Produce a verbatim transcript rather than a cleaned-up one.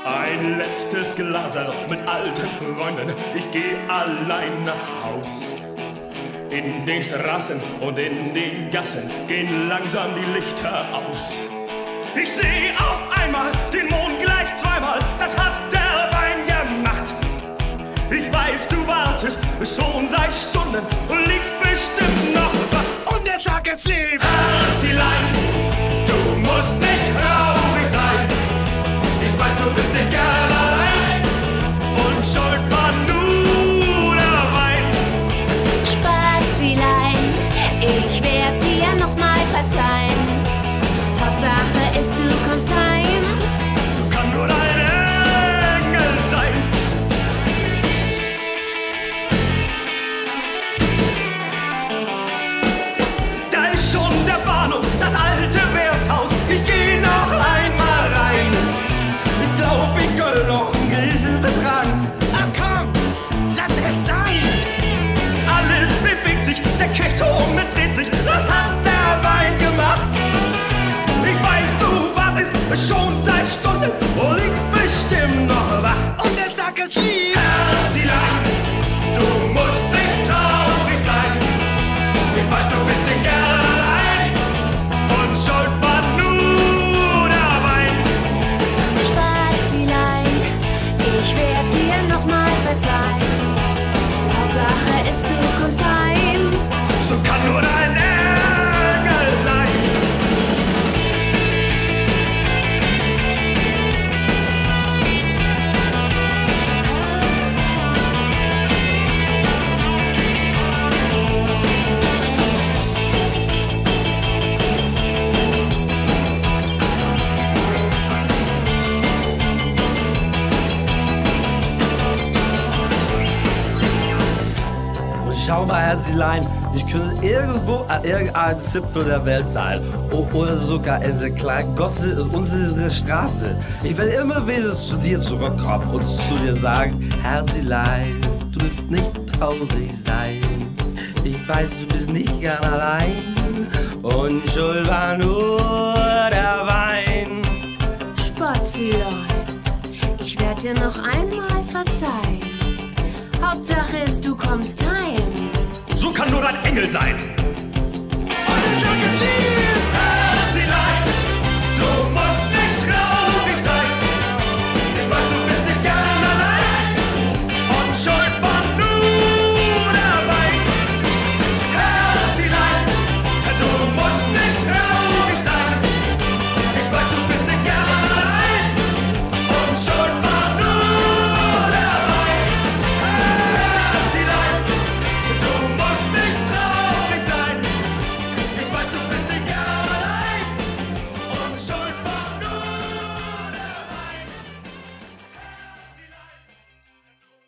Ein letztes Glaserl mit alten Freunden, ich geh allein nach Haus. In den Straßen und in den Gassen gehen langsam die Lichter aus. Ich seh auf einmal den Mond gleich zweimal, das hat der Wein gemacht. Ich weiß, du wartest schon seit Stunden und liegst bestimmt noch wach. Und der Sack ins Leben. Herzilein, du musst nicht traurig sein. Ich weiß, du bist nicht gern allein und schuld war nur der Wein. Spazilein, ich werd dir nochmal verzeihen. Hauptsache ist, du kommst heim. So kann nur dein Engel sein. Da ist schon der Bahnhof, das alte Wirtshaus. Ich geh noch einmal rein. Ich glaub, ich kann noch einen Grisel betragen. Ach komm, lass es sein. Alles bewegt sich, der Kirchturm dreht sich. Das hat der Wein gemacht. Ich weiß, du wartest schon seit Stunden und liegst bestimmt noch wach. Und der Sack ist lieb. Herzilein, du musst nicht traurig sein. Ich weiß, du bist nicht gern allein und schuld war nur der Wein. Spazilein, ich werd dir nochmal verzeihen. Hauptsache ist, du kommst heim. So kann nur dein Engel sein. Schau mal, Herzlein, ich könnte irgendwo an irgendeinem Zipfel der Welt sein. O oder sogar in der kleinen Gosse in unserer Straße. Ich will immer wieder zu dir zurückkommen und zu dir sagen, Herzlein, du musst nicht traurig sein. Ich weiß, du bist nicht gern allein und schuld war nur der Wein. Spazilein, ich werd dir noch einmal verzeihen. Hauptsache ist, du kommst heim. So kann nur dein Engel sein.